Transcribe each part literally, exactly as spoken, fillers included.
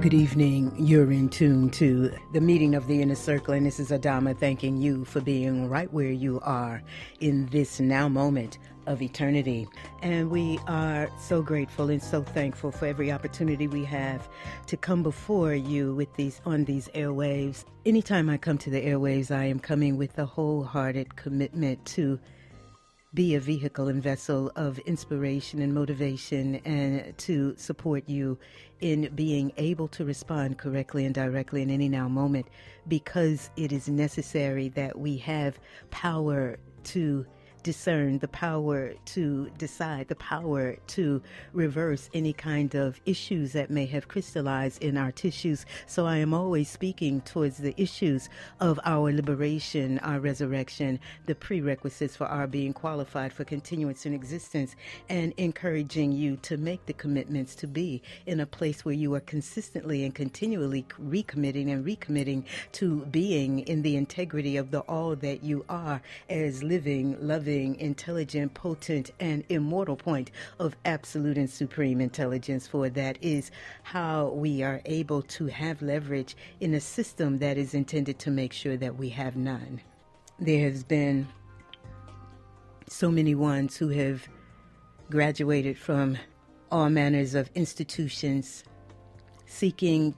Good evening. You're in tune to the meeting of the Inner Circle, and this is Adama thanking you for being right where you are in this now moment of eternity. And we are so grateful and so thankful for every opportunity we have to come before you with these on these airwaves. Anytime I come to the airwaves, I am coming with a wholehearted commitment to be a vehicle and vessel of inspiration and motivation, and to support you in being able to respond correctly and directly in any now moment, because it is necessary that we have power to discern, the power to decide, the power to reverse any kind of issues that may have crystallized in our tissues. So I am always speaking towards the issues of our liberation, our resurrection, the prerequisites for our being qualified for continuance in existence, and encouraging you to make the commitments to be in a place where you are consistently and continually recommitting and recommitting to being in the integrity of the all that you are as living, loving, intelligent, potent, and immortal point of absolute and supreme intelligence, for that is how we are able to have leverage in a system that is intended to make sure that we have none. There has been so many ones who have graduated from all manners of institutions, seeking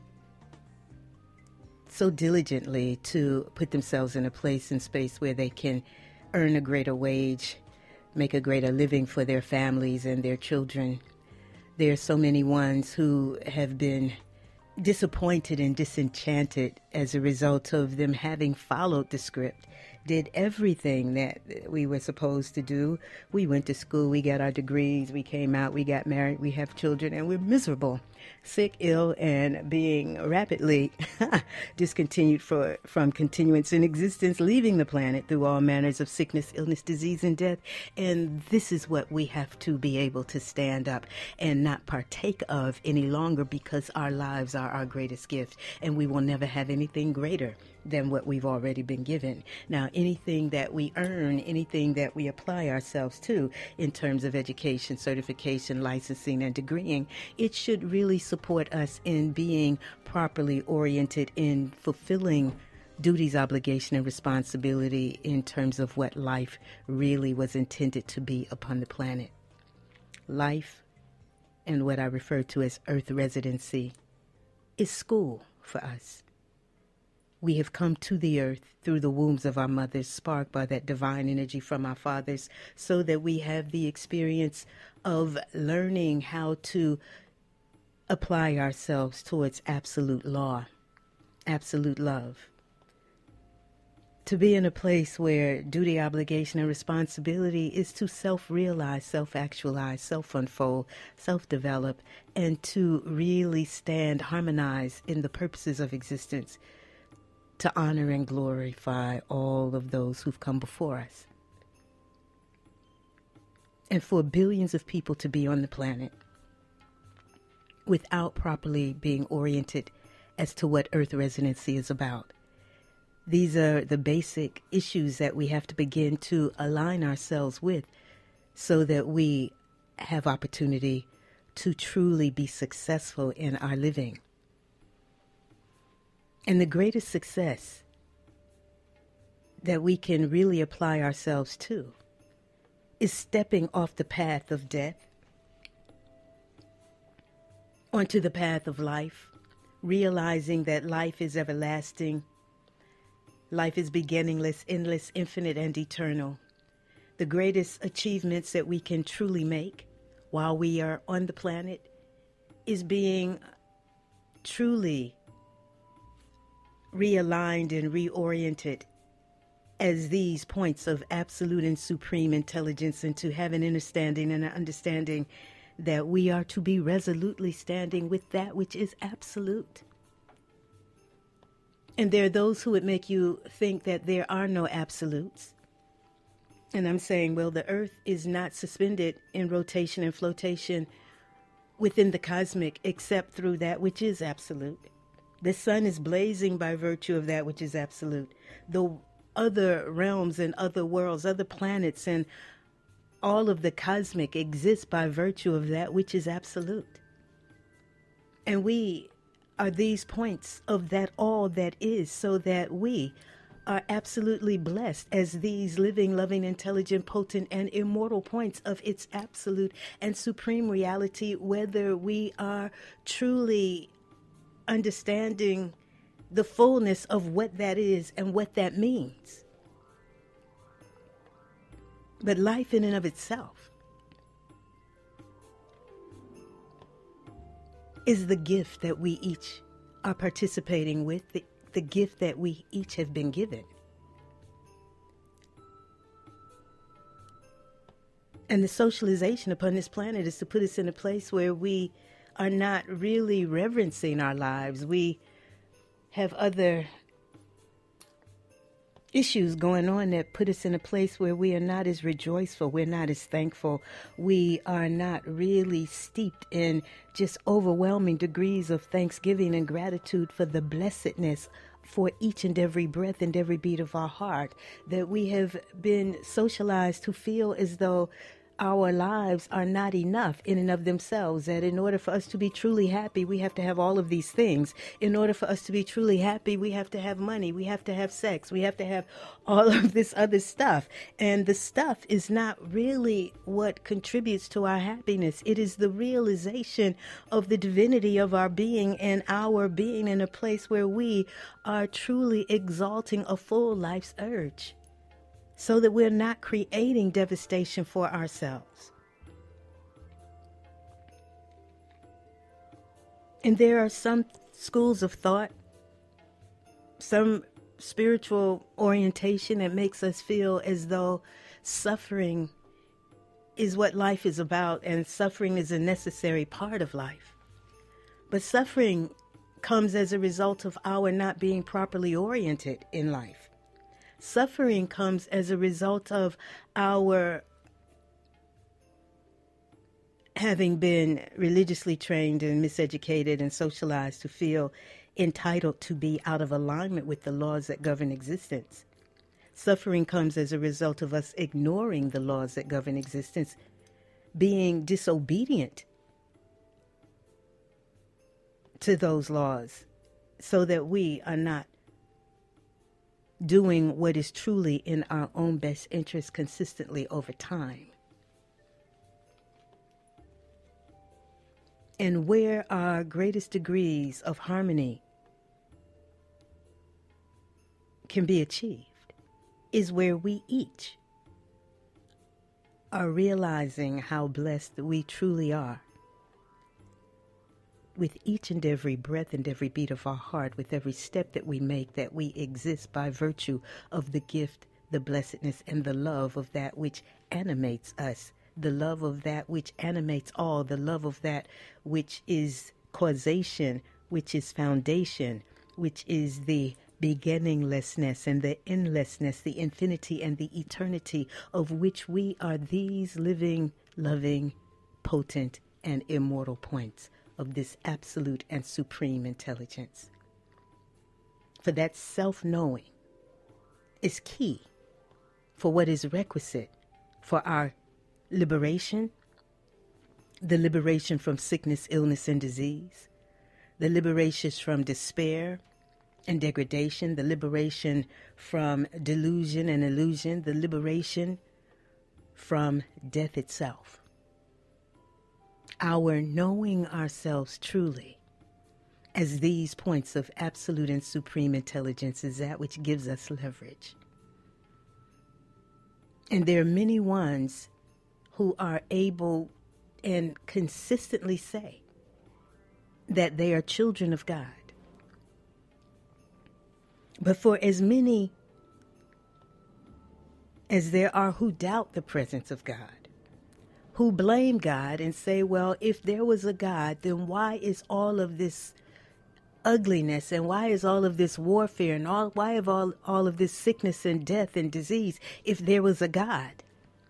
so diligently to put themselves in a place and space where they can earn a greater wage, make a greater living for their families and their children. There are so many ones who have been disappointed and disenchanted as a result of them having followed the script, did everything that we were supposed to do. We went to school, we got our degrees, we came out, we got married, we have children, and we're miserable, sick, ill, and being rapidly discontinued for, from continuance in existence, leaving the planet through all manners of sickness, illness, disease, and death. And this is what we have to be able to stand up and not partake of any longer, because our lives are our greatest gift, and we will never have anything greater than what we've already been given. Now, anything that we earn, anything that we apply ourselves to in terms of education, certification, licensing, and degreeing, it should really support us in being properly oriented in fulfilling duties, obligation, and responsibility in terms of what life really was intended to be upon the planet. Life, and what I refer to as earth residency, is school for us. We have come to the earth through the wombs of our mothers, sparked by that divine energy from our fathers, so that we have the experience of learning how to apply ourselves towards absolute law, absolute love. To be in a place where duty, obligation, and responsibility is to self-realize, self-actualize, self-unfold, self-develop, and to really stand harmonized in the purposes of existence, to honor and glorify all of those who've come before us. And for billions of people to be on the planet without properly being oriented as to what earth residency is about. These are the basic issues that we have to begin to align ourselves with, so that we have opportunity to truly be successful in our living. And the greatest success that we can really apply ourselves to is stepping off the path of death onto the path of life, realizing that life is everlasting, life is beginningless, endless, infinite, and eternal. The greatest achievements that we can truly make while we are on the planet is being truly realigned and reoriented as these points of absolute and supreme intelligence, and to have an understanding and an understanding that we are to be resolutely standing with that which is absolute. And there are those who would make you think that there are no absolutes. And I'm saying, well, the earth is not suspended in rotation and flotation within the cosmic except through that which is absolute. The sun is blazing by virtue of that which is absolute. The other realms and other worlds, other planets, and all of the cosmic exists by virtue of that which is absolute. And we are these points of that all that is, so that we are absolutely blessed as these living, loving, intelligent, potent, and immortal points of its absolute and supreme reality, whether we are truly understanding the fullness of what that is and what that means. But life in and of itself is the gift that we each are participating with, the, the gift that we each have been given. And the socialization upon this planet is to put us in a place where we are not really reverencing our lives. We have other issues going on that put us in a place where we are not as rejoiceful, we're not as thankful, we are not really steeped in just overwhelming degrees of thanksgiving and gratitude for the blessedness for each and every breath and every beat of our heart, that we have been socialized to feel as though our lives are not enough in and of themselves, that in order for us to be truly happy, we have to have all of these things. In order for us to be truly happy, we have to have money, we have to have sex, we have to have all of this other stuff. And the stuff is not really what contributes to our happiness. It is the realization of the divinity of our being and our being in a place where we are truly exalting a full life's urge, so that we're not creating devastation for ourselves. And there are some schools of thought, some spiritual orientation that makes us feel as though suffering is what life is about, and suffering is a necessary part of life. But suffering comes as a result of our not being properly oriented in life. Suffering comes as a result of our having been religiously trained and miseducated and socialized to feel entitled to be out of alignment with the laws that govern existence. Suffering comes as a result of us ignoring the laws that govern existence, being disobedient to those laws, so that we are not doing what is truly in our own best interest consistently over time. And where our greatest degrees of harmony can be achieved is where we each are realizing how blessed we truly are, with each and every breath and every beat of our heart, with every step that we make, that we exist by virtue of the gift, the blessedness, and the love of that which animates us, the love of that which animates all, the love of that which is causation, which is foundation, which is the beginninglessness and the endlessness, the infinity and the eternity of which we are these living, loving, potent, and immortal points of this absolute and supreme intelligence. For that self-knowing is key for what is requisite for our liberation, the liberation from sickness, illness, and disease, the liberation from despair and degradation, the liberation from delusion and illusion, the liberation from death itself. Our knowing ourselves truly as these points of absolute and supreme intelligence is that which gives us leverage. And there are many ones who are able and consistently say that they are children of God. But for as many as there are who doubt the presence of God, who blame God and say, well, if there was a God, then why is all of this ugliness, and why is all of this warfare, and all why have all, all of this sickness and death and disease if there was a God?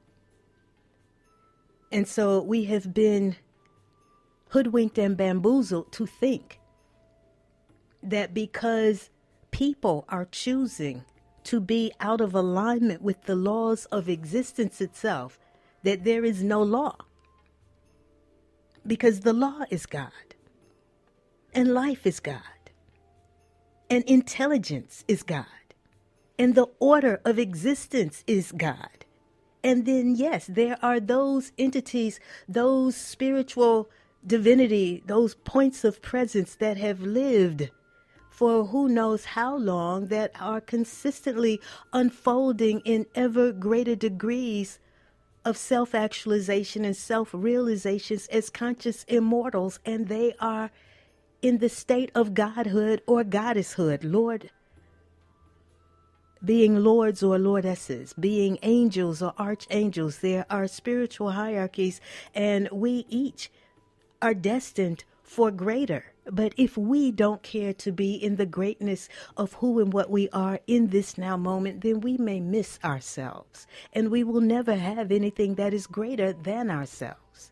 And so we have been hoodwinked and bamboozled to think that because people are choosing to be out of alignment with the laws of existence itself, that there is no law, because the law is God. And life is God. And intelligence is God. And the order of existence is God. And then, yes, there are those entities, those spiritual divinity, those points of presence that have lived for who knows how long, that are consistently unfolding in ever greater degrees of self-actualization and self-realizations as conscious immortals. And they are in the state of godhood or goddesshood, Lord, being lords or lordesses, being angels or archangels. There are spiritual hierarchies, and we each are destined for greater. But if we don't care to be in the greatness of who and what we are in this now moment, then we may miss ourselves, and we will never have anything that is greater than ourselves.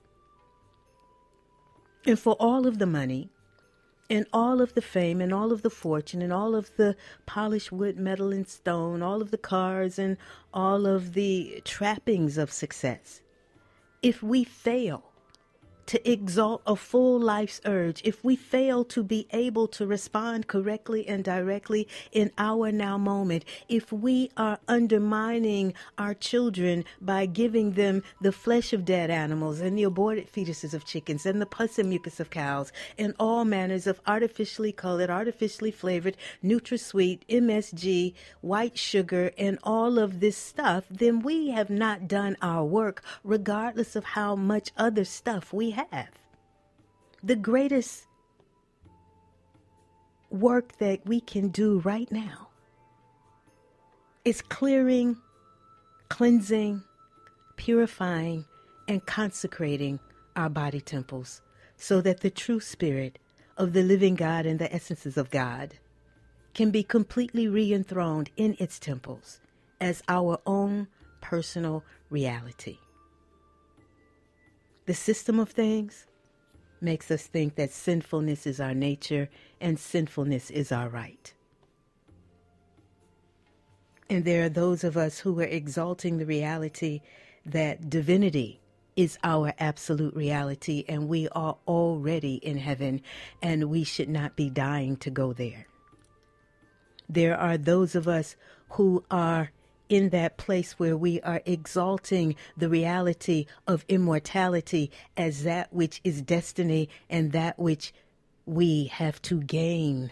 And for all of the money, and all of the fame, and all of the fortune, and all of the polished wood, metal, and stone, all of the cars, and all of the trappings of success, if we fail to exalt a full life's urge, if we fail to be able to respond correctly and directly in our now moment, if we are undermining our children by giving them the flesh of dead animals and the aborted fetuses of chickens and the pus and mucus of cows and all manners of artificially colored, artificially flavored, NutraSweet, M S G, white sugar, and all of this stuff, then we have not done our work, regardless of how much other stuff we have. The greatest work that we can do right now is clearing, cleansing, purifying, and consecrating our body temples so that the true spirit of the living God and the essences of God can be completely re-enthroned in its temples as our own personal reality. The system of things makes us think that sinfulness is our nature and sinfulness is our right. And there are those of us who are exalting the reality that divinity is our absolute reality, and we are already in heaven, and we should not be dying to go there. There are those of us who are in that place where we are exalting the reality of immortality as that which is destiny and that which we have to gain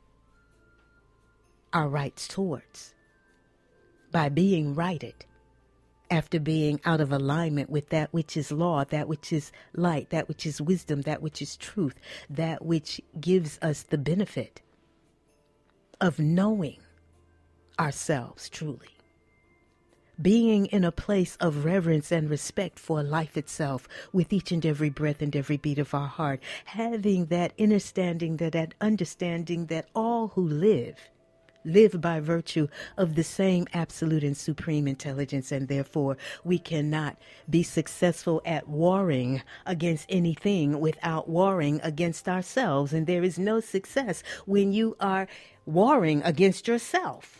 our rights towards by being righted after being out of alignment with that which is law, that which is light, that which is wisdom, that which is truth, that which gives us the benefit of knowing ourselves truly. Being in a place of reverence and respect for life itself with each and every breath and every beat of our heart. Having that understanding, that, that understanding that all who live, live by virtue of the same absolute and supreme intelligence, and therefore we cannot be successful at warring against anything without warring against ourselves. And there is no success when you are warring against yourself.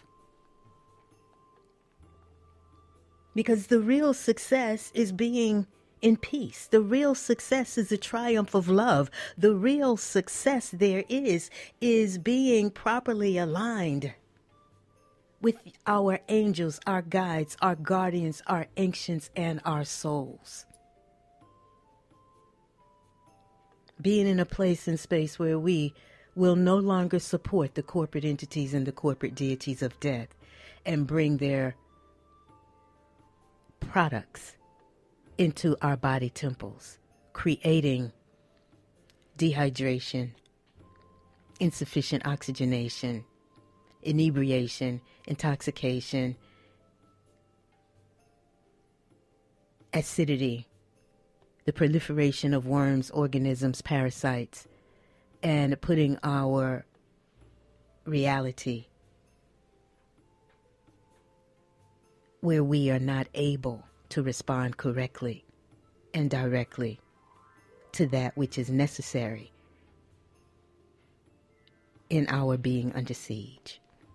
Because the real success is being in peace. The real success is a triumph of love. The real success there is, is being properly aligned with our angels, our guides, our guardians, our ancients, and our souls. Being in a place and space where we will no longer support the corporate entities and the corporate deities of death and bring their products into our body temples, creating dehydration, insufficient oxygenation, inebriation, intoxication, acidity, the proliferation of worms, organisms, parasites, and putting our reality where we are not able to respond correctly and directly to that which is necessary in our being under siege.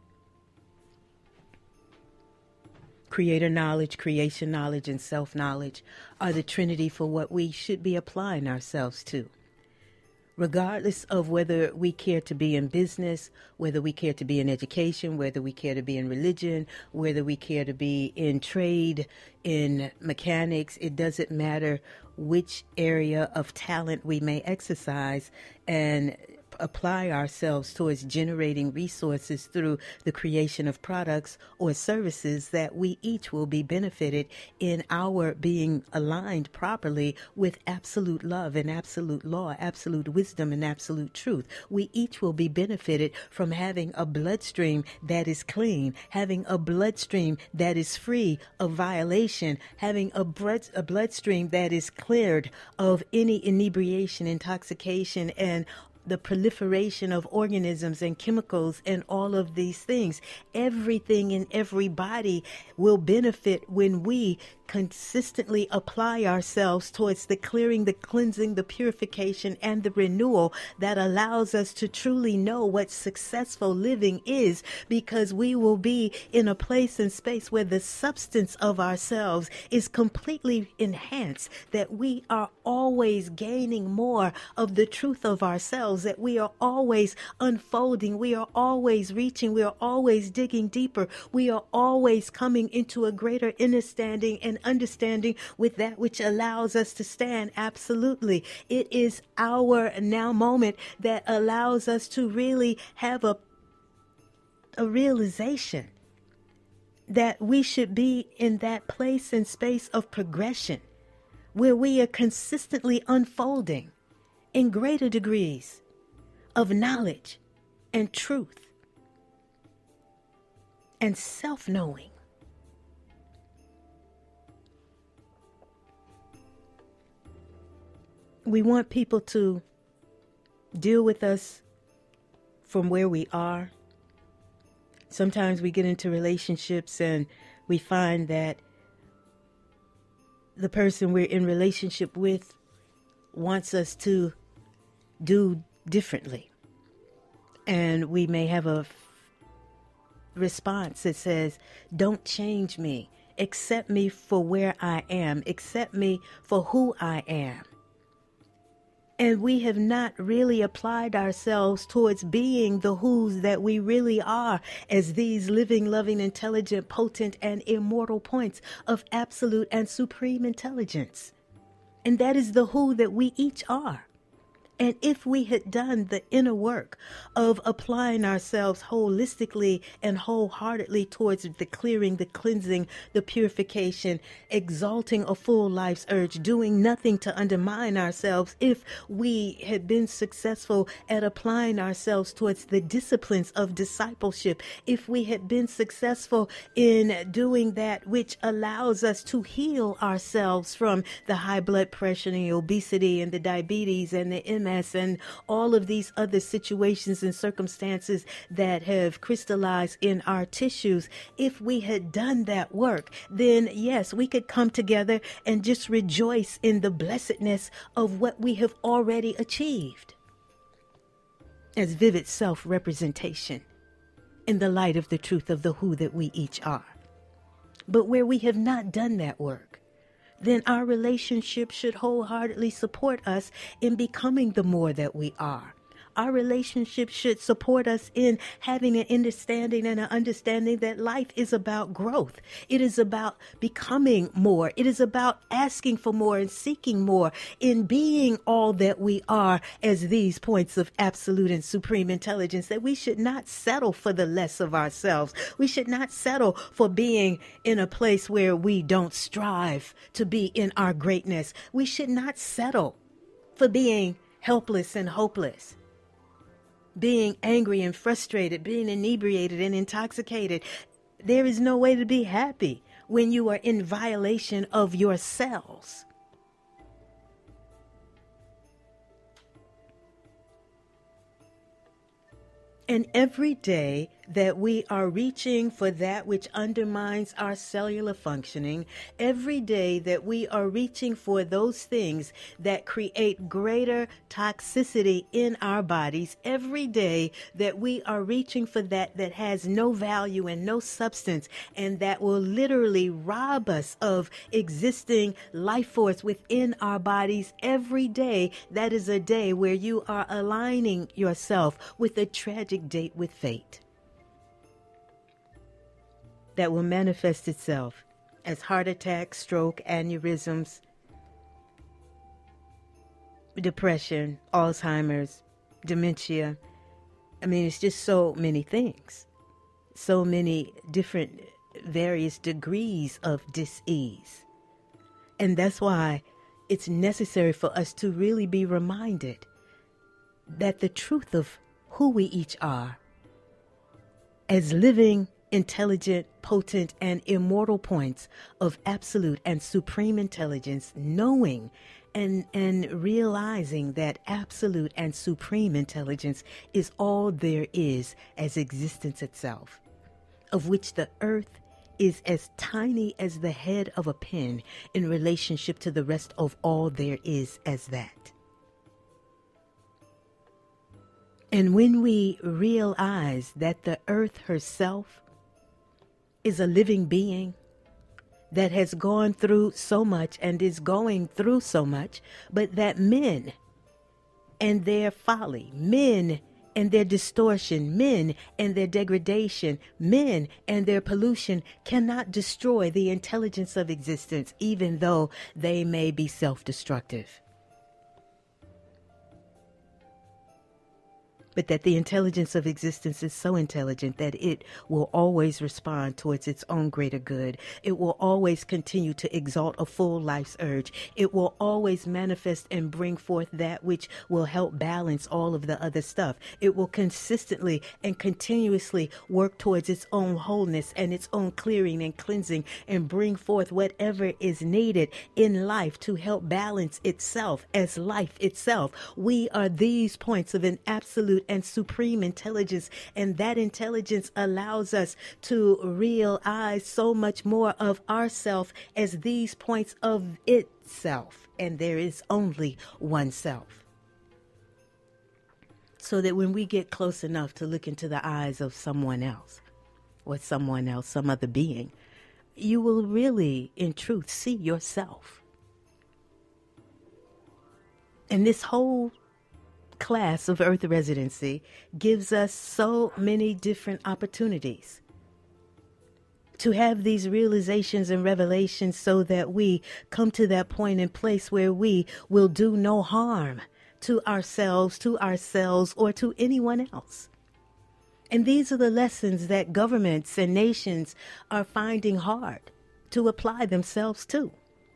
Creator knowledge, creation knowledge, and self-knowledge are the trinity for what we should be applying ourselves to. regardless of whether we care to be in business, whether we care to be in education, whether we care to be in religion, whether we care to be in trade, in mechanics, it doesn't matter which area of talent we may exercise and apply ourselves towards generating resources through the creation of products or services, that we each will be benefited in our being aligned properly with absolute love and absolute law, absolute wisdom and absolute truth. We each will be benefited from having a bloodstream that is clean, having a bloodstream that is free of violation, having a, blood, a bloodstream that is cleared of any inebriation, intoxication, and the proliferation of organisms and chemicals and all of these things. Everything in every body will benefit when we consistently apply ourselves towards the clearing, the cleansing, the purification, and the renewal that allows us to truly know what successful living is, because we will be in a place and space where the substance of ourselves is completely enhanced, that we are always gaining more of the truth of ourselves, that we are always unfolding, we are always reaching, we are always digging deeper, we are always coming into a greater understanding and understanding with that which allows us to stand. Absolutely. It is our now moment that allows us to really have a, a realization that we should be in that place and space of progression where we are consistently unfolding in greater degrees of knowledge and truth and self-knowing. We want people to deal with us from where we are. Sometimes we get into relationships and we find that the person we're in relationship with wants us to do differently. And we may have a f- response that says, don't change me, accept me for where I am, accept me for who I am. And we have not really applied ourselves towards being the who's that we really are as these living, loving, intelligent, potent, and immortal points of absolute and supreme intelligence. And that is the who that we each are. And if we had done the inner work of applying ourselves holistically and wholeheartedly towards the clearing, the cleansing, the purification, exalting a full life's urge, doing nothing to undermine ourselves, if we had been successful at applying ourselves towards the disciplines of discipleship, if we had been successful in doing that which allows us to heal ourselves from the high blood pressure and the obesity and the diabetes and the M S and all of these other situations and circumstances that have crystallized in our tissues, if we had done that work, then yes, we could come together and just rejoice in the blessedness of what we have already achieved as vivid self-representation in the light of the truth of the who that we each are. But where we have not done that work, then our relationship should wholeheartedly support us in becoming the more that we are. Our relationship should support us in having an understanding and an understanding that life is about growth. It is about becoming more. It is about asking for more and seeking more in being all that we are as these points of absolute and supreme intelligence, that we should not settle for the less of ourselves. We should not settle for being in a place where we don't strive to be in our greatness. We should not settle for being helpless and hopeless, being angry and frustrated, being inebriated and intoxicated. There is no way to be happy when you are in violation of yourselves. And every day that we are reaching for that which undermines our cellular functioning, every day that we are reaching for those things that create greater toxicity in our bodies, every day that we are reaching for that that has no value and no substance, and that will literally rob us of existing life force within our bodies, every day, that is a day where you are aligning yourself with a tragic date with fate that will manifest itself as heart attack, stroke, aneurysms, depression, Alzheimer's, dementia. I mean, it's just so many things, so many different various degrees of dis-ease. And that's why it's necessary for us to really be reminded that the truth of who we each are as living, intelligent, potent, and immortal points of absolute and supreme intelligence, knowing and, and realizing that absolute and supreme intelligence is all there is as existence itself, of which the earth is as tiny as the head of a pin in relationship to the rest of all there is as that. And when we realize that the earth herself is a living being that has gone through so much and is going through so much, but that men and their folly, men and their distortion, men and their degradation, men and their pollution cannot destroy the intelligence of existence, even though they may be self-destructive. But that the intelligence of existence is so intelligent that it will always respond towards its own greater good. It will always continue to exalt a full life's urge. It will always manifest and bring forth that which will help balance all of the other stuff. It will consistently and continuously work towards its own wholeness and its own clearing and cleansing, and bring forth whatever is needed in life to help balance itself as life itself. We are these points of an absolute and supreme intelligence, and that intelligence allows us to realize so much more of ourself as these points of itself, and there is only one self. So that when we get close enough to look into the eyes of someone else, or someone else, some other being, you will really, in truth, see yourself. And this whole class of Earth residency gives us so many different opportunities to have these realizations and revelations, so that we come to that point and place where we will do no harm to ourselves, to ourselves, or to anyone else. And these are the lessons that governments and nations are finding hard to apply themselves to.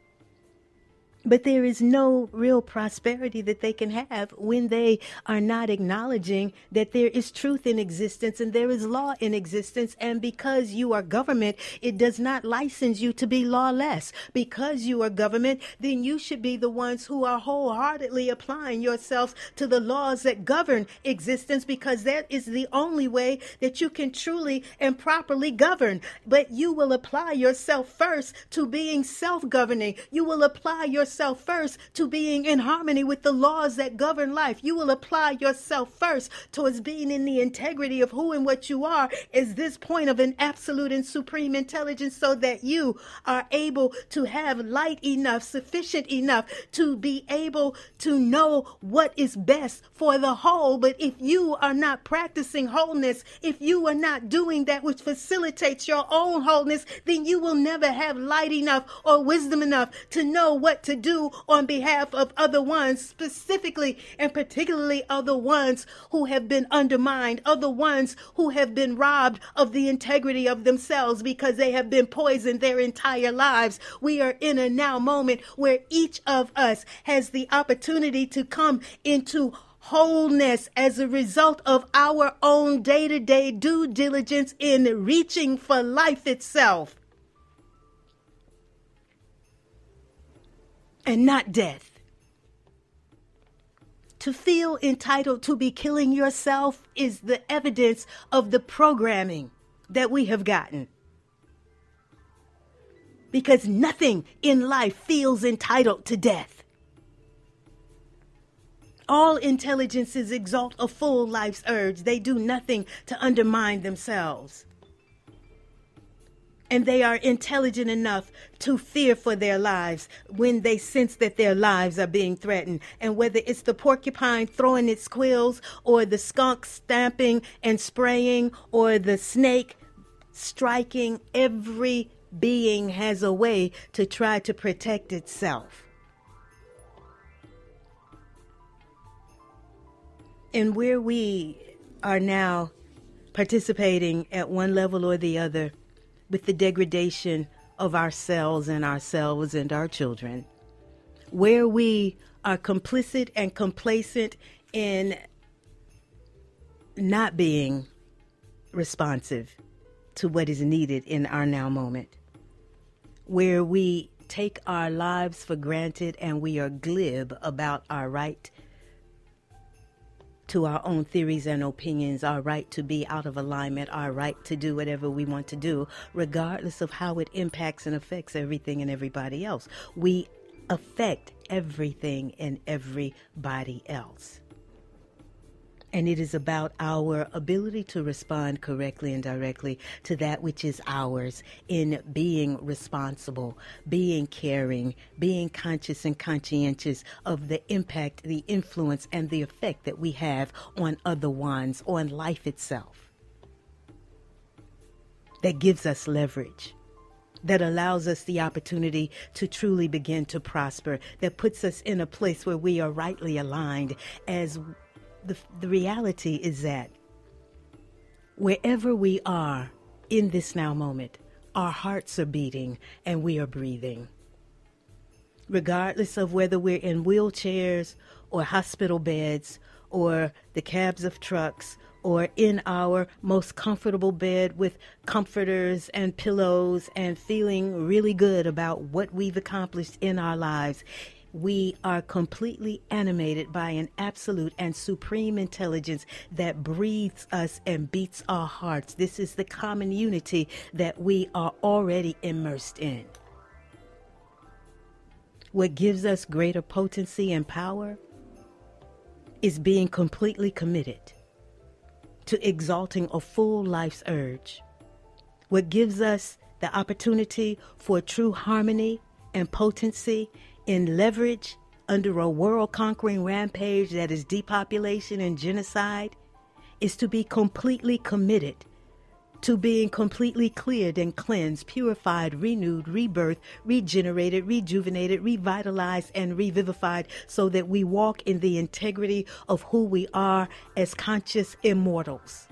But there is no real prosperity that they can have when they are not acknowledging that there is truth in existence and there is law in existence. And because you are government, it does not license you to be lawless. Because you are government, then you should be the ones who are wholeheartedly applying yourselves to the laws that govern existence, because that is the only way that you can truly and properly govern. But you will apply yourself first to being self-governing. You will apply yourself yourself first to being in harmony with the laws that govern life. You will apply yourself first towards being in the integrity of who and what you are as this point of an absolute and supreme intelligence, so that you are able to have light enough, sufficient enough to be able to know what is best for the whole. But if you are not practicing wholeness, if you are not doing that which facilitates your own wholeness, then you will never have light enough or wisdom enough to know what to do on behalf of other ones, specifically and particularly other ones who have been undermined, other ones who have been robbed of the integrity of themselves because they have been poisoned their entire lives. We are in a now moment where each of us has the opportunity to come into wholeness as a result of our own day-to-day due diligence in reaching for life itself, and not death. To feel entitled to be killing yourself is the evidence of the programming that we have gotten. Because nothing in life feels entitled to death. All intelligences exalt a full life's urge. They do nothing to undermine themselves. And they are intelligent enough to fear for their lives when they sense that their lives are being threatened. And whether it's the porcupine throwing its quills, or the skunk stamping and spraying, or the snake striking, every being has a way to try to protect itself. And where we are now participating at one level or the other with the degradation of ourselves and ourselves and our children, where we are complicit and complacent in not being responsive to what is needed in our now moment, where we take our lives for granted and we are glib about our right to our own theories and opinions, our right to be out of alignment, our right to do whatever we want to do, regardless of how it impacts and affects everything and everybody else. We affect everything and everybody else. And it is about our ability to respond correctly and directly to that which is ours in being responsible, being caring, being conscious and conscientious of the impact, the influence, and the effect that we have on other ones, on life itself. That gives us leverage, that allows us the opportunity to truly begin to prosper, that puts us in a place where we are rightly aligned. As The, the reality is that wherever we are in this now moment, our hearts are beating and we are breathing. Regardless of whether we're in wheelchairs or hospital beds or the cabs of trucks or in our most comfortable bed with comforters and pillows and feeling really good about what we've accomplished in our lives, we are completely animated by an absolute and supreme intelligence that breathes us and beats our hearts. This is the common unity that we are already immersed in. What gives us greater potency and power is being completely committed to exalting a full life's urge. What gives us the opportunity for true harmony and potency in leverage under a world-conquering rampage that is depopulation and genocide is to be completely committed to being completely cleared and cleansed, purified, renewed, rebirthed, regenerated, rejuvenated, revitalized, and revivified, so that we walk in the integrity of who we are as conscious immortals.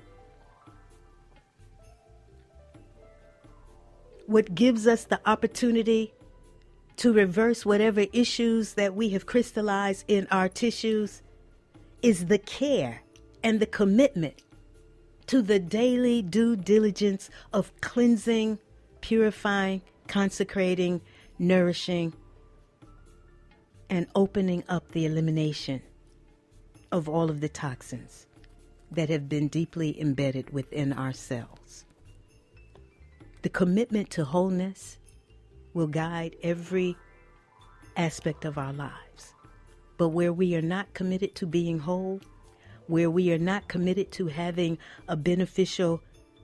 What gives us the opportunity to reverse whatever issues that we have crystallized in our tissues is the care and the commitment to the daily due diligence of cleansing, purifying, consecrating, nourishing, and opening up the elimination of all of the toxins that have been deeply embedded within our cells. The commitment to wholeness will guide every aspect of our lives. But where we are not committed to being whole, where we are not committed to having a beneficial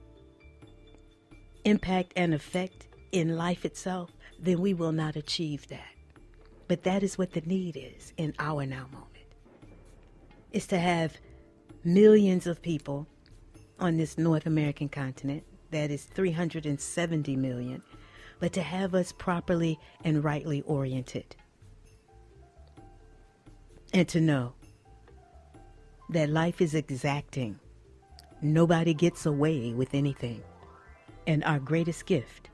impact and effect in life itself, then we will not achieve that. But that is what the need is in our now moment. Is to have millions of people on this North American continent, that is three hundred seventy million, but to have us properly and rightly oriented. And to know that life is exacting. Nobody gets away with anything. And our greatest gift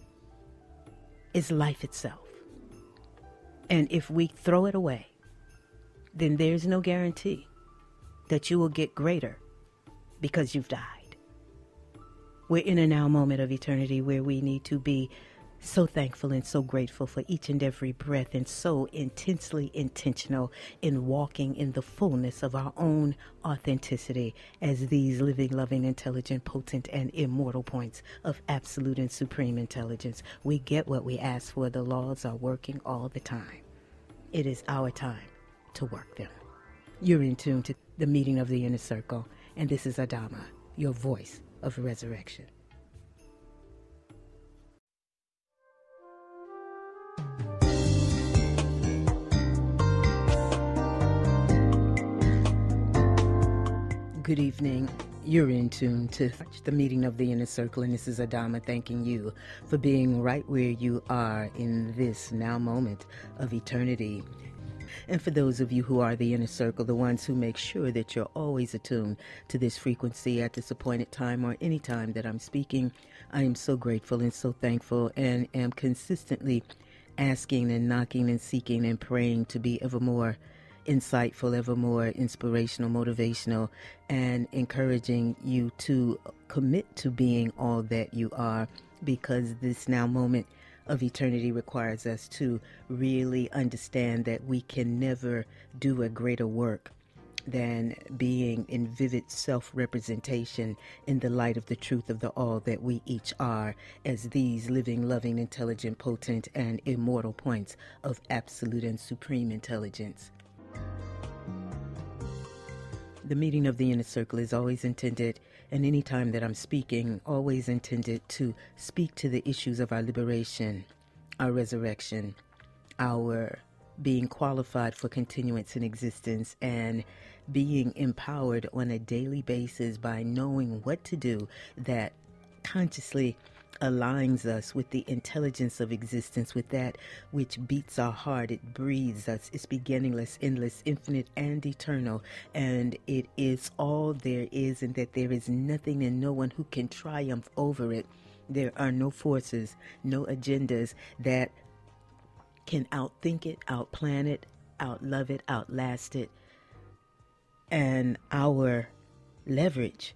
is life itself. And if we throw it away, then there's no guarantee that you will get greater because you've died. We're in a now moment of eternity where we need to be So thankful and so grateful for each and every breath, and so intensely intentional in walking in the fullness of our own authenticity as these living, loving, intelligent, potent, and immortal points of absolute and supreme intelligence. We get what we ask for. The laws are working all the time. It is our time to work them. You're in tune to the meeting of the inner circle, and this is Adama, your voice of resurrection. Good evening. You're in tune to the meeting of the inner circle, and this is Adama thanking you for being right where you are in this now moment of eternity. And for those of you who are the inner circle, the ones who make sure that you're always attuned to this frequency at this appointed time or any time that I'm speaking, I am so grateful and so thankful, and am consistently asking and knocking and seeking and praying to be ever more insightful, ever more inspirational, motivational, and encouraging you to commit to being all that you are, because this now moment of eternity requires us to really understand that we can never do a greater work than being in vivid self-representation in the light of the truth of the all that we each are as these living, loving, intelligent, potent, and immortal points of absolute and supreme intelligence. The meeting of the inner circle is always intended, and any time that I'm speaking, always intended to speak to the issues of our liberation, our resurrection, our being qualified for continuance in existence, and being empowered on a daily basis by knowing what to do that consciously aligns us with the intelligence of existence, with that which beats our heart. It breathes us. It's beginningless, endless, infinite, and eternal. And it is all there is, and that there is nothing and no one who can triumph over it. There are no forces, no agendas that can outthink it, outplan it, outlove it, outlast it. And our leverage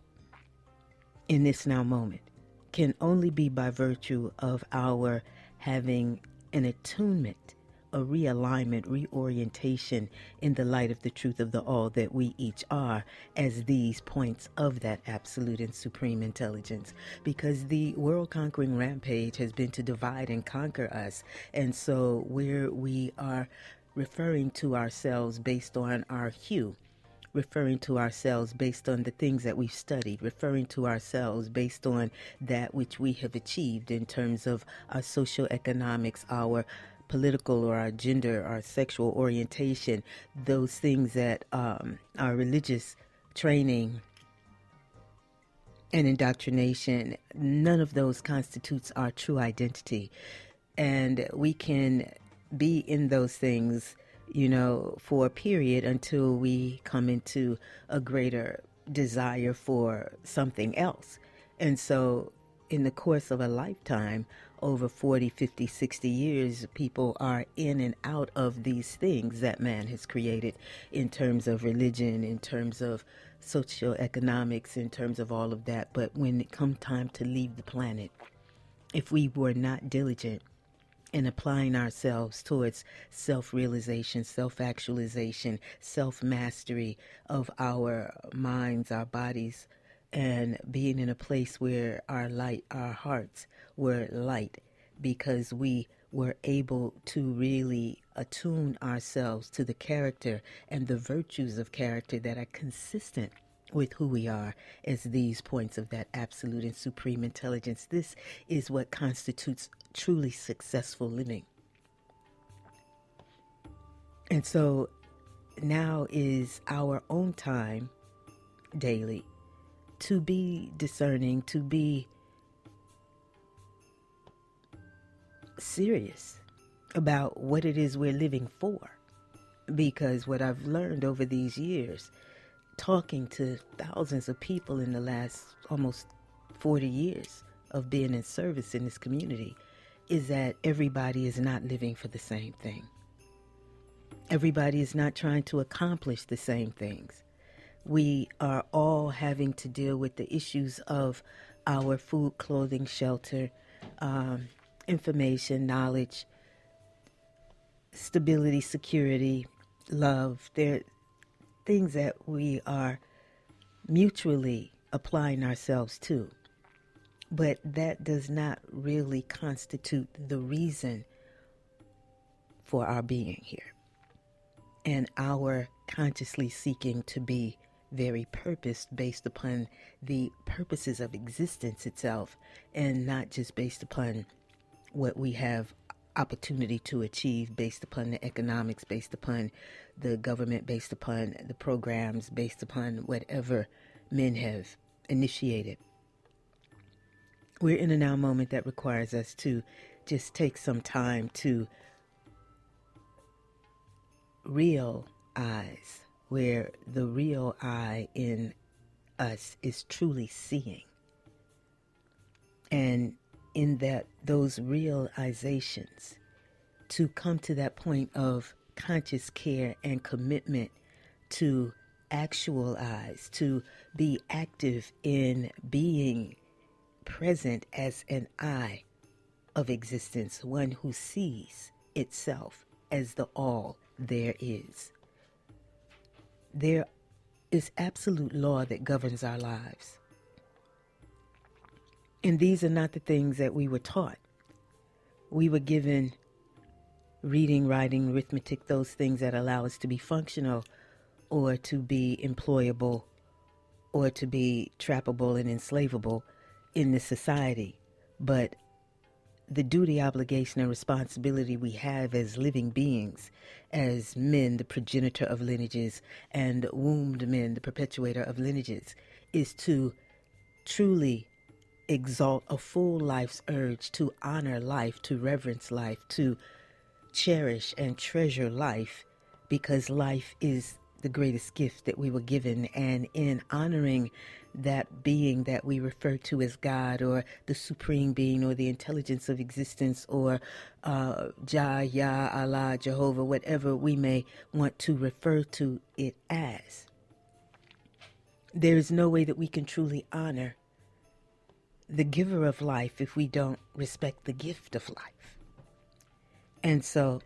in this now moment can only be by virtue of our having an attunement, a realignment, reorientation in the light of the truth of the all that we each are as these points of that absolute and supreme intelligence. Because the world-conquering rampage has been to divide and conquer us. And so where we are referring to ourselves based on our hue, referring to ourselves based on the things that we've studied, referring to ourselves based on that which we have achieved in terms of our socioeconomics, our political or our gender, our sexual orientation, those things that um, our religious training and indoctrination, none of those constitutes our true identity. And we can be in those things, you know, for a period until we come into a greater desire for something else. And so in the course of a lifetime, over forty, fifty, sixty years, people are in and out of these things that man has created in terms of religion, in terms of socioeconomics, in terms of all of that. But when it comes time to leave the planet, if we were not diligent in applying ourselves towards self-realization, self-actualization, self-mastery of our minds, our bodies, and being in a place where our light, our hearts were light, because we were able to really attune ourselves to the character and the virtues of character that are consistent with who we are as these points of that absolute and supreme intelligence. This is what constitutes truly successful living. And so now is our own time daily to be discerning, to be serious about what it is we're living for. Because what I've learned over these years, talking to thousands of people in the last almost forty years of being in service in this community, is that everybody is not living for the same thing. Everybody is not trying to accomplish the same things. We are all having to deal with the issues of our food, clothing, shelter, um, information, knowledge, stability, security, love. They're things that we are mutually applying ourselves to. But that does not really constitute the reason for our being here and our consciously seeking to be very purposed based upon the purposes of existence itself, and not just based upon what we have opportunity to achieve based upon the economics, based upon the government, based upon the programs, based upon whatever men have initiated. We're in a now moment that requires us to just take some time to realize where the real I in us is truly seeing. And in that, those realizations, to come to that point of conscious care and commitment to actualize, to be active in being present as an I of existence, one who sees itself as the all there is. There is absolute law that governs our lives. And these are not the things that we were taught. We were given reading, writing, arithmetic, those things that allow us to be functional or to be employable or to be trappable and enslavable in this society. But the duty, obligation, and responsibility we have as living beings, as men, the progenitor of lineages, and wombed men, the perpetuator of lineages, is to truly exalt a full life's urge to honor life, to reverence life, to cherish and treasure life, because life is the greatest gift that we were given. And in honoring that being that we refer to as God, or the supreme being, or the intelligence of existence, or uh, Jah, Yah, Allah, Jehovah, whatever we may want to refer to it as, there is no way that we can truly honor the giver of life if we don't respect the gift of life. And so,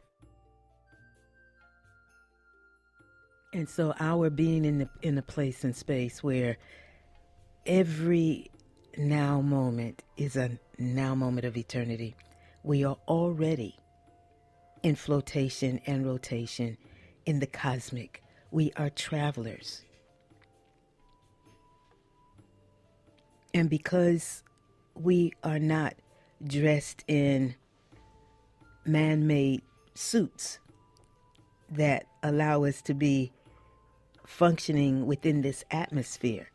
and so our being in the in a place and space where every now moment is a now moment of eternity. We are already in flotation and rotation in the cosmic. We are travelers. And because we are not dressed in man-made suits that allow us to be functioning within this atmosphere,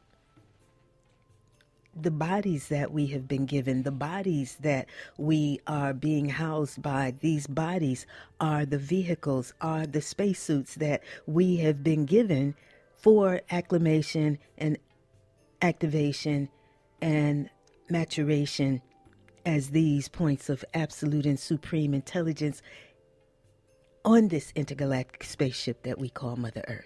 the bodies that we have been given, the bodies that we are being housed by, these bodies are the vehicles, are the spacesuits that we have been given for acclimation and activation and maturation as these points of absolute and supreme intelligence on this intergalactic spaceship that we call Mother Earth.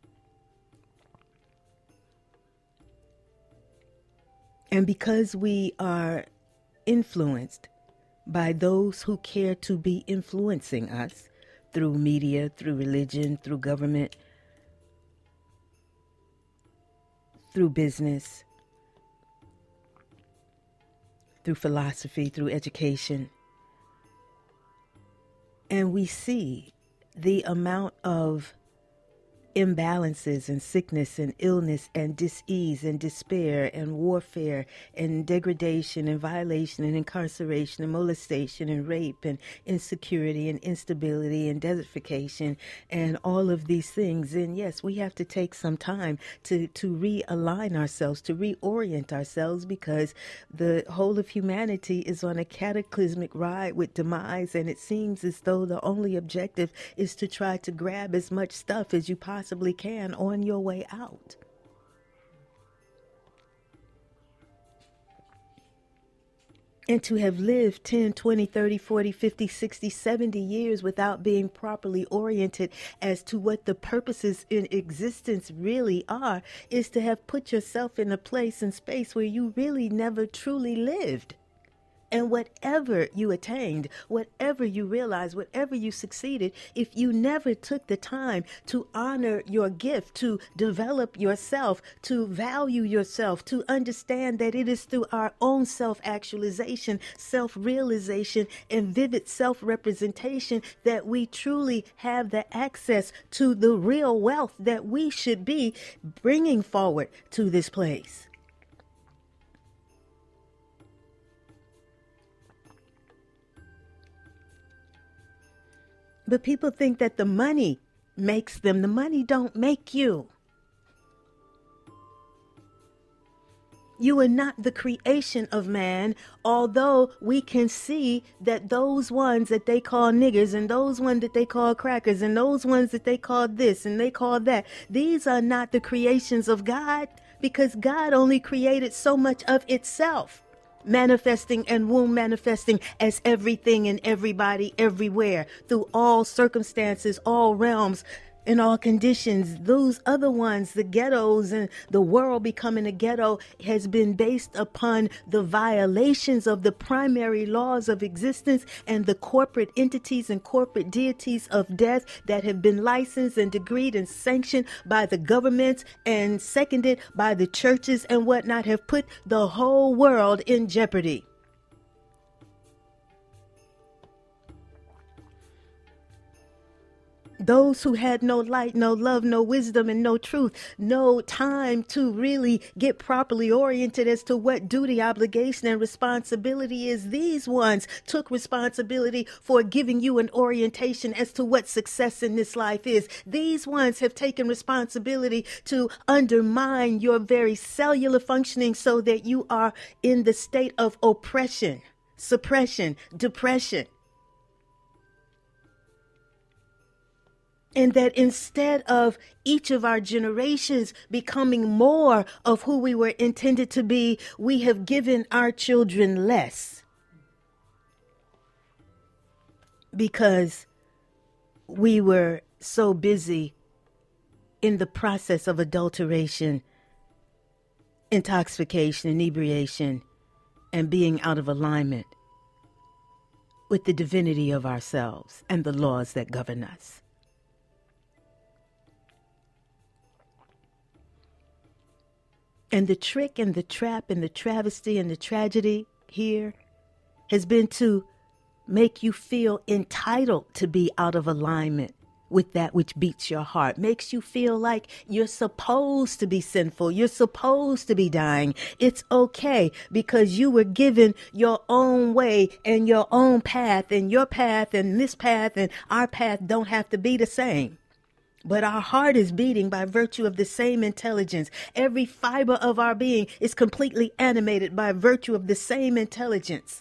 And because we are influenced by those who care to be influencing us through media, through religion, through government, through business, through philosophy, through education, and we see the amount of imbalances and sickness and illness and dis-ease and despair and warfare and degradation and violation and incarceration and molestation and rape and insecurity and instability and desertification and all of these things. And yes, we have to take some time to, to realign ourselves, to reorient ourselves, because the whole of humanity is on a cataclysmic ride with demise, and it seems as though the only objective is to try to grab as much stuff as you possibly can on your way out. And to have lived ten, twenty, thirty, forty, fifty, sixty, seventy years without being properly oriented as to what the purposes in existence really are, is to have put yourself in a place and space where you really never truly lived. And whatever you attained, whatever you realized, whatever you succeeded, if you never took the time to honor your gift, to develop yourself, to value yourself, to understand that it is through our own self-actualization, self-realization, and vivid self-representation that we truly have the access to the real wealth that we should be bringing forward to this place. But people think that the money makes them. The money don't make you. You are not the creation of man, although we can see that those ones that they call niggers and those ones that they call crackers and those ones that they call this and they call that, these are not the creations of God, because God only created so much of itself. Manifesting and womb manifesting as everything and everybody everywhere through all circumstances, all realms, in all conditions. Those other ones, the ghettos and the world becoming a ghetto, has been based upon the violations of the primary laws of existence and the corporate entities and corporate deities of death that have been licensed and decreed and sanctioned by the governments and seconded by the churches and whatnot, have put the whole world in jeopardy. Those who had no light, no love, no wisdom, and no truth, no time to really get properly oriented as to what duty, obligation, and responsibility is, these ones took responsibility for giving you an orientation as to what success in this life is. These ones have taken responsibility to undermine your very cellular functioning so that you are in the state of oppression, suppression, depression. And that instead of each of our generations becoming more of who we were intended to be, we have given our children less. Because we were so busy in the process of adulteration, intoxication, inebriation, and being out of alignment with the divinity of ourselves and the laws that govern us. And the trick and the trap and the travesty and the tragedy here has been to make you feel entitled to be out of alignment with that which beats your heart, makes you feel like you're supposed to be sinful, you're supposed to be dying. It's okay because you were given your own way and your own path, and your path and this path and our path don't have to be the same. But our heart is beating by virtue of the same intelligence. Every fiber of our being is completely animated by virtue of the same intelligence.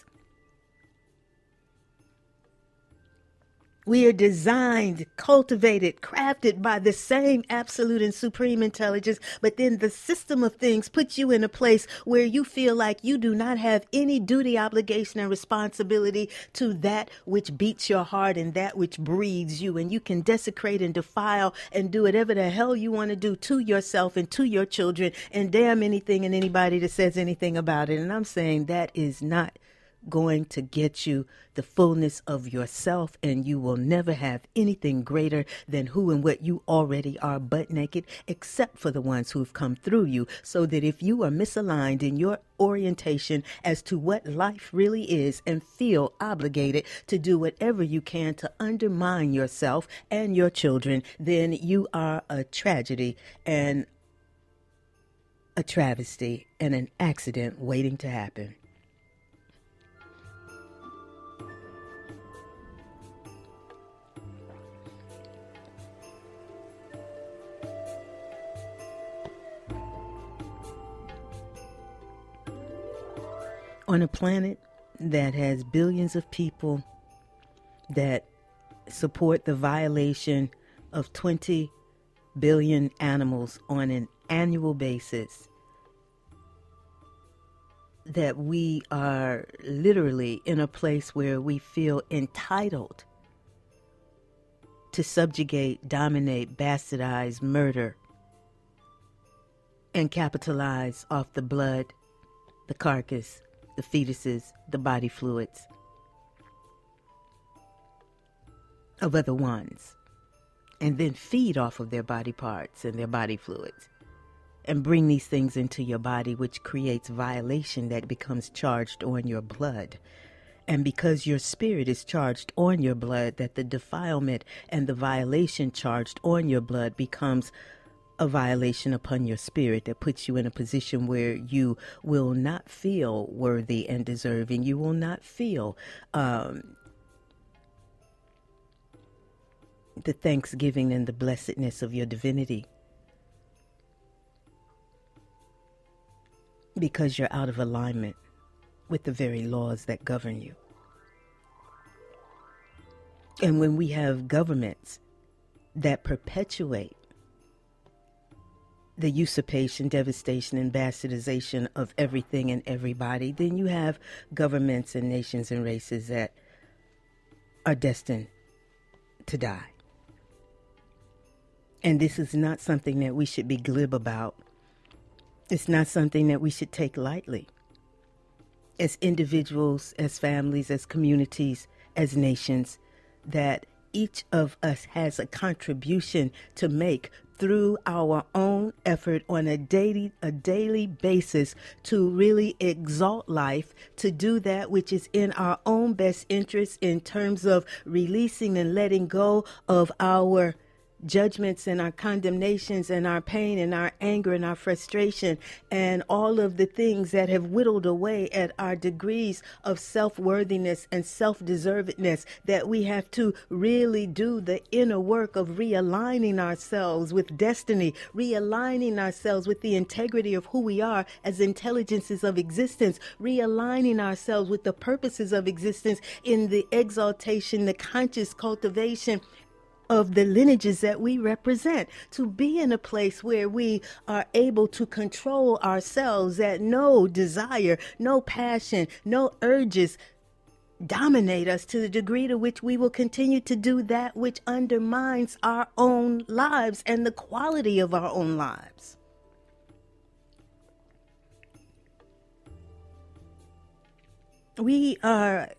We are designed, cultivated, crafted by the same absolute and supreme intelligence, but then the system of things puts you in a place where you feel like you do not have any duty, obligation, and responsibility to that which beats your heart and that which breathes you, and you can desecrate and defile and do whatever the hell you want to do to yourself and to your children, and damn anything and anybody that says anything about it. And I'm saying that is not going to get you the fullness of yourself, and you will never have anything greater than who and what you already are butt naked, except for the ones who've come through you. So that if you are misaligned in your orientation as to what life really is and feel obligated to do whatever you can to undermine yourself and your children, then you are a tragedy and a travesty and an accident waiting to happen. On a planet that has billions of people that support the violation of twenty billion animals on an annual basis, that we are literally in a place where we feel entitled to subjugate, dominate, bastardize, murder, and capitalize off the blood, the carcass, the fetuses, the body fluids of other ones, and then feed off of their body parts and their body fluids, and bring these things into your body, which creates violation that becomes charged on your blood. And because your spirit is charged on your blood, that the defilement and the violation charged on your blood becomes a violation upon your spirit that puts you in a position where you will not feel worthy and deserving. You will not feel um, the thanksgiving and the blessedness of your divinity, because you're out of alignment with the very laws that govern you. And when we have governments that perpetuate the usurpation, devastation, and bastardization of everything and everybody, then you have governments and nations and races that are destined to die. And this is not something that we should be glib about. It's not something that we should take lightly. As individuals, as families, as communities, as nations, that each of us has a contribution to make through our own effort on a daily, a daily basis to really exalt life, to do that which is in our own best interest in terms of releasing and letting go of our judgments and our condemnations and our pain and our anger and our frustration and all of the things that have whittled away at our degrees of self-worthiness and self-deservedness, that we have to really do the inner work of realigning ourselves with destiny, realigning ourselves with the integrity of who we are as intelligences of existence, realigning ourselves with the purposes of existence in the exaltation, the conscious cultivation of the lineages that we represent, to be in a place where we are able to control ourselves, that no desire, no passion, no urges dominate us to the degree to which we will continue to do that which undermines our own lives and the quality of our own lives. We are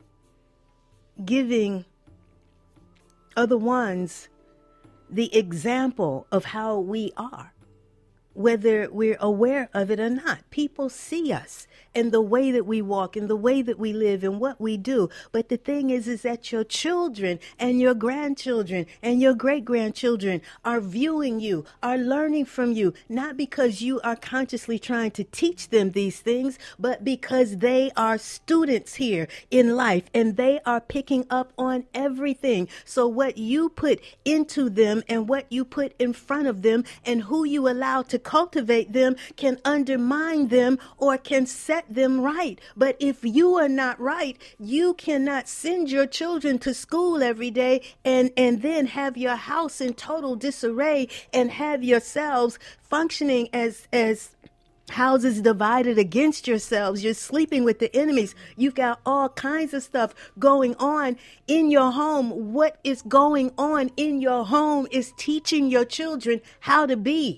giving other ones the example of how we are, whether we're aware of it or not. People see us in the way that we walk, in the way that we live, and what we do. But the thing is, is that your children and your grandchildren and your great-grandchildren are viewing you, are learning from you, not because you are consciously trying to teach them these things, but because they are students here in life and they are picking up on everything. So what you put into them and what you put in front of them and who you allow to cultivate them can undermine them or can set them right. But if you are not right, you cannot send your children to school every day and, and then have your house in total disarray and have yourselves functioning as, as houses divided against yourselves. You're sleeping with the enemies. You've got all kinds of stuff going on in your home. What is going on in your home is teaching your children how to be.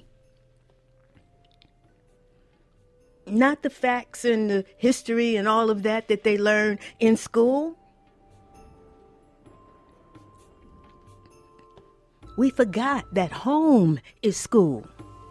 Not the facts and the history and all of that that they learn in school. We forgot that home is school.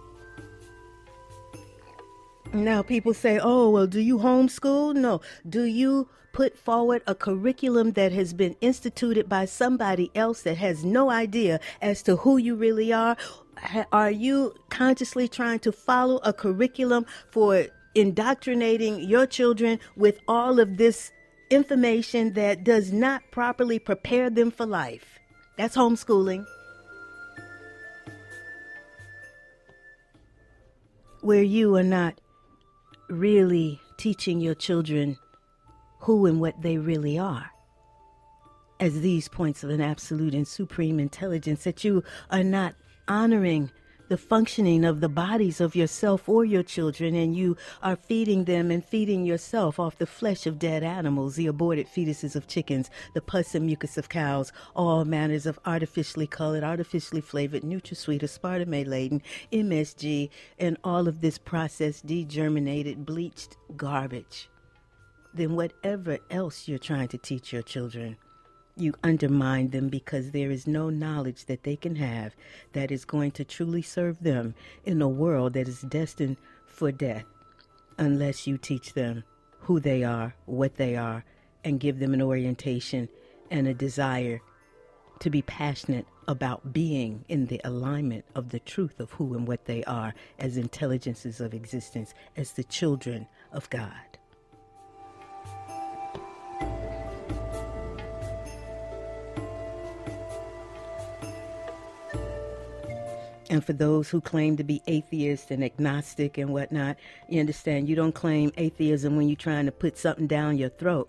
Now people say, oh, well, do you homeschool? No. Do you put forward a curriculum that has been instituted by somebody else that has no idea as to who you really are? Are you consciously trying to follow a curriculum for indoctrinating your children with all of this information that does not properly prepare them for life? That's homeschooling. Where you are not really teaching your children who and what they really are as these points of an absolute and supreme intelligence, that you are not honoring the functioning of the bodies of yourself or your children, and you are feeding them and feeding yourself off the flesh of dead animals, the aborted fetuses of chickens, the pus and mucus of cows, all manners of artificially colored, artificially flavored, NutraSweet, aspartame-laden, M S G, and all of this processed, degerminated, bleached garbage. then whatever else you're trying to teach your children, you undermine them, because there is no knowledge that they can have that is going to truly serve them in a world that is destined for death, unless you teach them who they are, what they are, and give them an orientation and a desire to be passionate about being in the alignment of the truth of who and what they are as intelligences of existence, as the children of God. And for those who claim to be atheist and agnostic and whatnot, you understand, you don't claim atheism when you're trying to put something down your throat.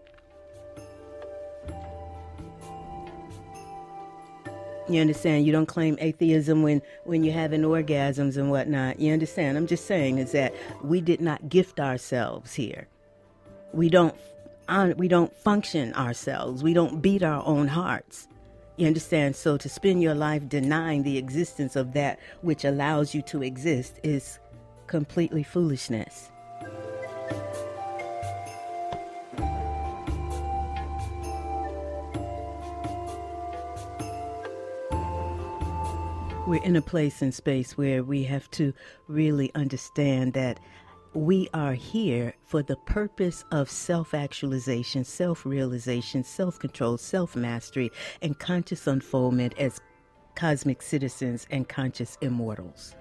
You understand? You don't claim atheism when, when you're having orgasms and whatnot. You understand? I'm just saying is that we did not gift ourselves here. We don't, we don't function ourselves. We don't beat our own hearts. You understand? So to spend your life denying the existence of that which allows you to exist is completely foolishness. We're in a place and space where we have to really understand that we are here for the purpose of self-actualization, self-realization, self-control, self-mastery, and conscious unfoldment as cosmic citizens and conscious immortals.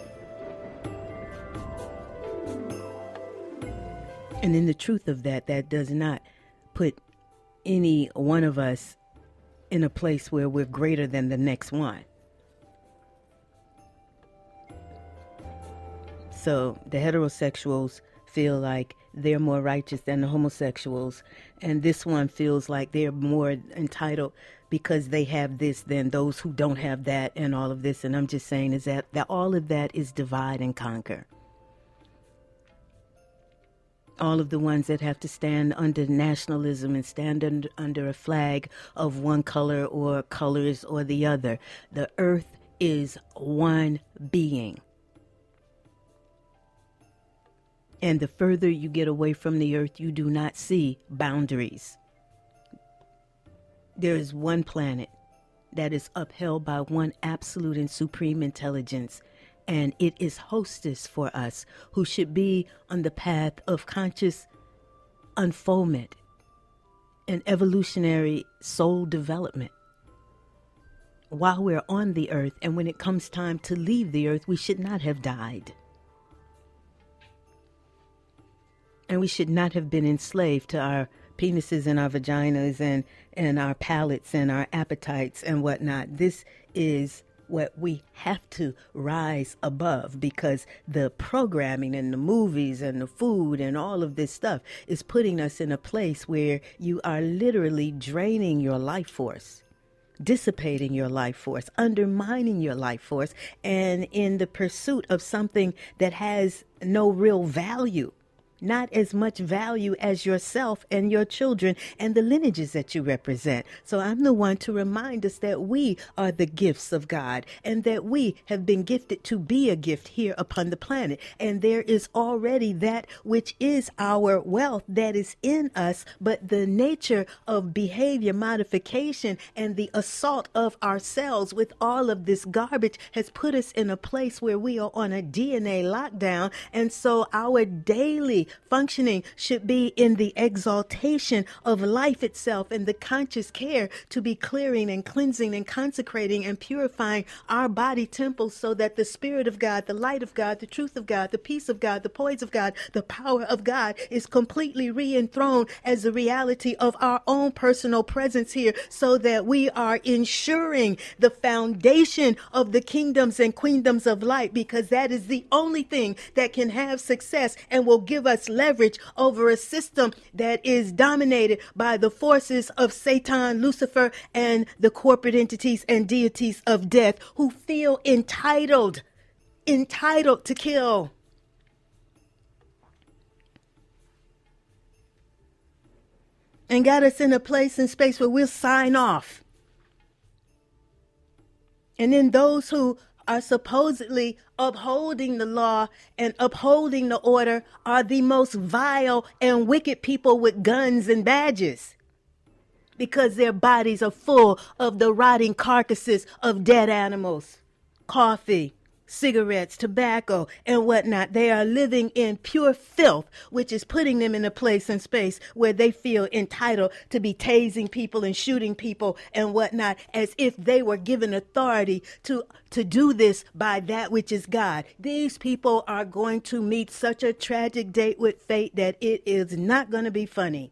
And in the truth of that, that does not put any one of us in a place where we're greater than the next one. So the heterosexuals feel like they're more righteous than the homosexuals, and this one feels like they're more entitled because they have this than those who don't have that, and all of this. And I'm just saying is that, that all of that is divide and conquer. All of the ones that have to stand under nationalism and stand under, under a flag of one color or colors or the other. The earth is one being. And the further you get away from the earth, you do not see boundaries. There is one planet that is upheld by one absolute and supreme intelligence, and it is hostess for us who should be on the path of conscious unfoldment and evolutionary soul development while we're on the earth. And when it comes time to leave the earth, we should not have died. And we should not have been enslaved to our penises and our vaginas and, and our palates and our appetites and whatnot. This is what we have to rise above, because the programming and the movies and the food and all of this stuff is putting us in a place where you are literally draining your life force, dissipating your life force, undermining your life force, and in the pursuit of something that has no real value. Not as much value as yourself and your children and the lineages that you represent. So I'm the one to remind us that we are the gifts of God, and that we have been gifted to be a gift here upon the planet. And there is already that which is our wealth that is in us, but the nature of behavior modification and the assault of ourselves with all of this garbage has put us in a place where we are on a D N A lockdown. And so our daily functioning should be in the exaltation of life itself and the conscious care to be clearing and cleansing and consecrating and purifying our body temples, so that the Spirit of God, the light of God, the truth of God, the peace of God, the poise of God, the power of God is completely re-enthroned as the reality of our own personal presence here, so that we are ensuring the foundation of the kingdoms and queendoms of light, because that is the only thing that can have success and will give us leverage over a system that is dominated by the forces of Satan, Lucifer, and the corporate entities and deities of death, who feel entitled, entitled to kill. And got us in a place and space where we'll sign off. And then those who are supposedly upholding the law and upholding the order are the most vile and wicked people with guns and badges, because their bodies are full of the rotting carcasses of dead animals, coffee, cigarettes, tobacco, and whatnot. They are living in pure filth, which is putting them in a place and space where they feel entitled to be tasing people and shooting people and whatnot, as if they were given authority to, to do this by that which is God. These people are going to meet such a tragic date with fate that it is not going to be funny.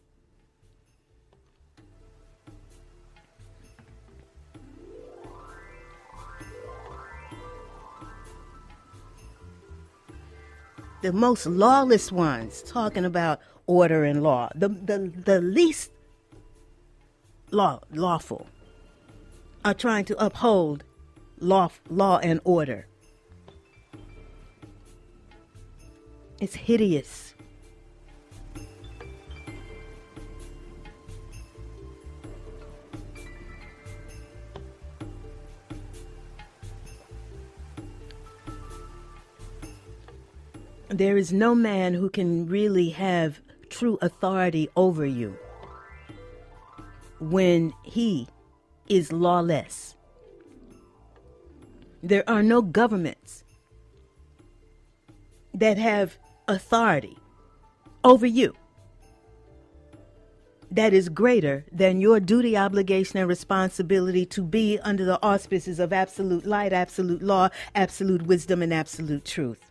The most lawless ones, talking about order and law, the the, the least law, lawful, are trying to uphold law, law and order. It's hideous. There is no man who can really have true authority over you when he is lawless. There are no governments that have authority over you that is greater than your duty, obligation, and responsibility to be under the auspices of absolute light, absolute law, absolute wisdom, and absolute truth.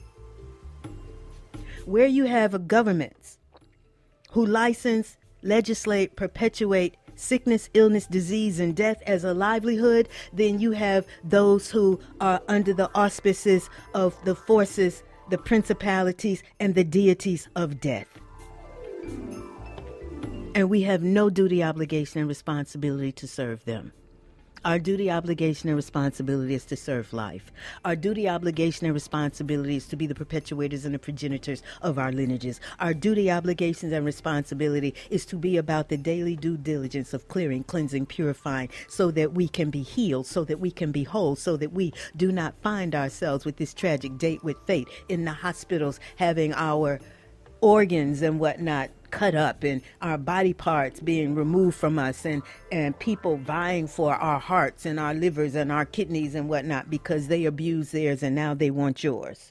Where you have a governments who license, legislate, perpetuate sickness, illness, disease, and death as a livelihood, then you have those who are under the auspices of the forces, the principalities, and the deities of death. And we have no duty, obligation, and responsibility to serve them. Our duty, obligation, and responsibility is to serve life. Our duty, obligation, and responsibility is to be the perpetuators and the progenitors of our lineages. Our duty, obligations, and responsibility is to be about the daily due diligence of clearing, cleansing, purifying, so that we can be healed, so that we can be whole, so that we do not find ourselves with this tragic date with fate in the hospitals, having our organs and whatnot cut up and our body parts being removed from us, and and people vying for our hearts and our livers and our kidneys and whatnot because they abused theirs and now they want yours,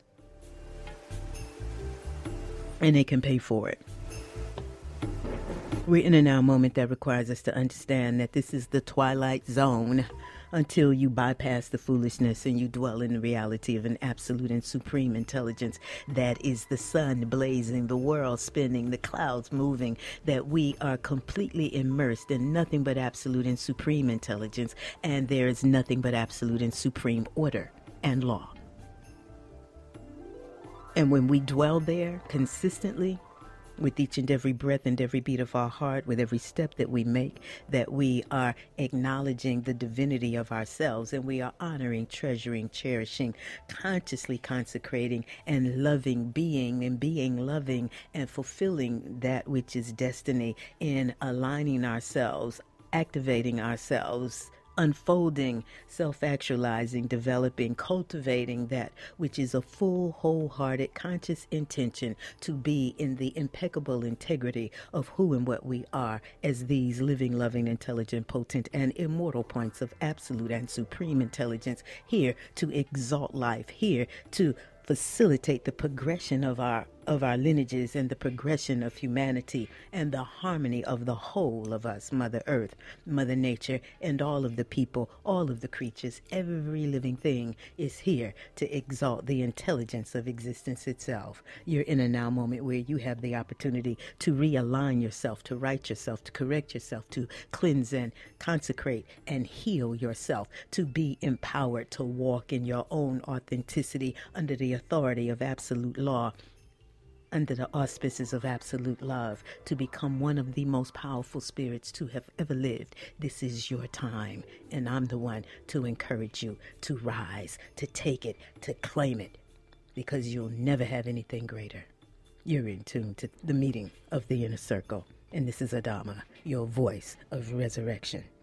and they can pay for it. We're in a now moment that requires us to understand that this is the twilight zone until you bypass the foolishness and you dwell in the reality of an absolute and supreme intelligence that is the sun blazing, the world spinning, the clouds moving, that we are completely immersed in nothing but absolute and supreme intelligence, and there is nothing but absolute and supreme order and law. And when we dwell there consistently, with each and every breath and every beat of our heart, with every step that we make, that we are acknowledging the divinity of ourselves, and we are honoring, treasuring, cherishing, consciously consecrating and loving being, and being loving and fulfilling that which is destiny, in aligning ourselves, activating ourselves, unfolding, self-actualizing, developing, cultivating that which is a full, wholehearted, conscious intention to be in the impeccable integrity of who and what we are as these living, loving, intelligent, potent, and immortal points of absolute and supreme intelligence, here to exalt life, here to facilitate the progression of our of our lineages and the progression of humanity and the harmony of the whole of us, Mother Earth, Mother Nature, and all of the people, all of the creatures. Every living thing is here to exalt the intelligence of existence itself. You're in a now moment where you have the opportunity to realign yourself, to right yourself, to correct yourself, to cleanse and consecrate and heal yourself, to be empowered to walk in your own authenticity under the authority of absolute law, under the auspices of absolute love, to become one of the most powerful spirits to have ever lived. This is your time, and I'm the one to encourage you to rise, to take it, to claim it, because you'll never have anything greater. You're in tune to the meeting of the inner circle, and this is Adama, your voice of resurrection.